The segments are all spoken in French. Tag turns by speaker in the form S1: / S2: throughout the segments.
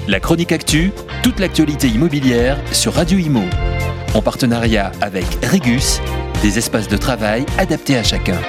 S1: La chronique actu, toute l'actualité immobilière sur Radio Imo. En partenariat avec Regus, des espaces de travail adaptés à chacun.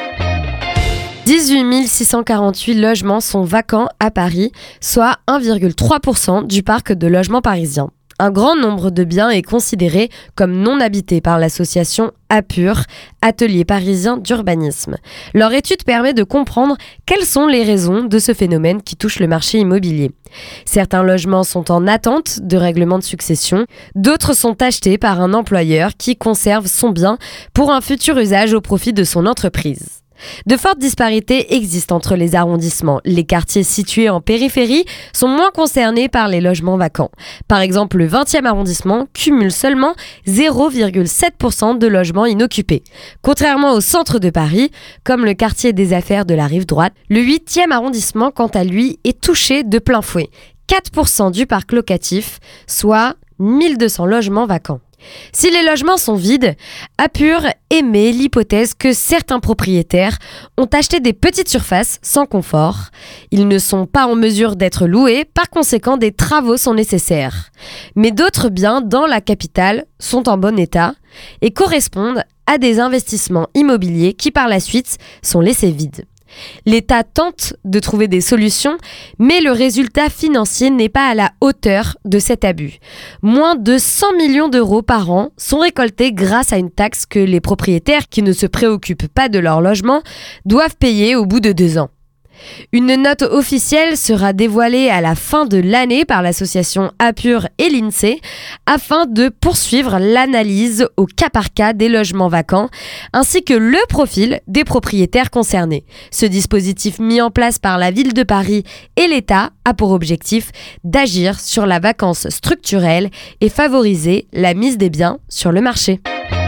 S2: 18 648 logements sont vacants à Paris, soit 1,3% du parc de logements parisiens. Un grand nombre de biens est considéré comme non habités par l'association APUR, Atelier parisien d'urbanisme. Leur étude permet de comprendre quelles sont les raisons de ce phénomène qui touche le marché immobilier. Certains logements sont en attente de règlement de succession, d'autres sont achetés par un employeur qui conserve son bien pour un futur usage au profit de son entreprise. De fortes disparités existent entre les arrondissements. Les quartiers situés en périphérie sont moins concernés par les logements vacants. Par exemple, le 20e arrondissement cumule seulement 0,7% de logements inoccupés. Contrairement au centre de Paris, comme le quartier des affaires de la Rive-Droite, le 8e arrondissement, quant à lui, est touché de plein fouet. 4% du parc locatif, soit 1200 logements vacants. Si les logements sont vides, APUR émet l'hypothèse que certains propriétaires ont acheté des petites surfaces sans confort. Ils ne sont pas en mesure d'être loués, par conséquent des travaux sont nécessaires. Mais d'autres biens dans la capitale sont en bon état et correspondent à des investissements immobiliers qui par la suite sont laissés vides. L'État tente de trouver des solutions, mais le résultat financier n'est pas à la hauteur de cet abus. Moins de 100 millions d'euros par an sont récoltés grâce à une taxe que les propriétaires qui ne se préoccupent pas de leur logement doivent payer au bout de 2 ans. Une note officielle sera dévoilée à la fin de l'année par l'association APUR et l'INSEE afin de poursuivre l'analyse au cas par cas des logements vacants ainsi que le profil des propriétaires concernés. Ce dispositif mis en place par la ville de Paris et l'État a pour objectif d'agir sur la vacance structurelle et favoriser la mise des biens sur le marché.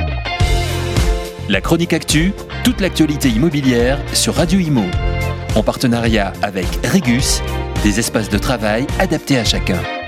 S1: La chronique actu, toute l'actualité immobilière sur Radio Imo. En partenariat avec Regus, des espaces de travail adaptés à chacun.